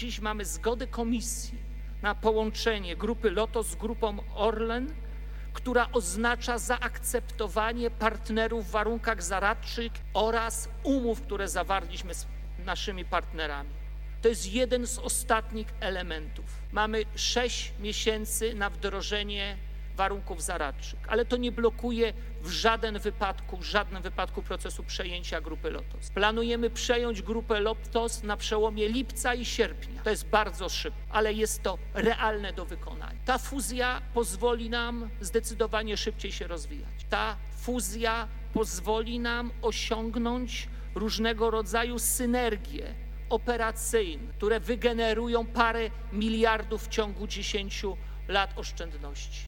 dziś mamy zgodę komisji na połączenie grupy Lotos z grupą Orlen, która oznacza zaakceptowanie partnerów w warunkach zaradczych oraz umów, które zawarliśmy z naszymi partnerami. To jest jeden z ostatnich elementów. Mamy 6 miesięcy na wdrożenie warunków zaradczych, ale to nie blokuje w żadnym wypadku procesu przejęcia grupy Lotos. Planujemy przejąć grupę Lotos na przełomie lipca i sierpnia. To jest bardzo szybko, ale jest to realne do wykonania. Ta fuzja pozwoli nam zdecydowanie szybciej się rozwijać. Ta fuzja pozwoli nam osiągnąć różnego rodzaju synergie operacyjne, które wygenerują parę miliardów w ciągu 10 lat oszczędności.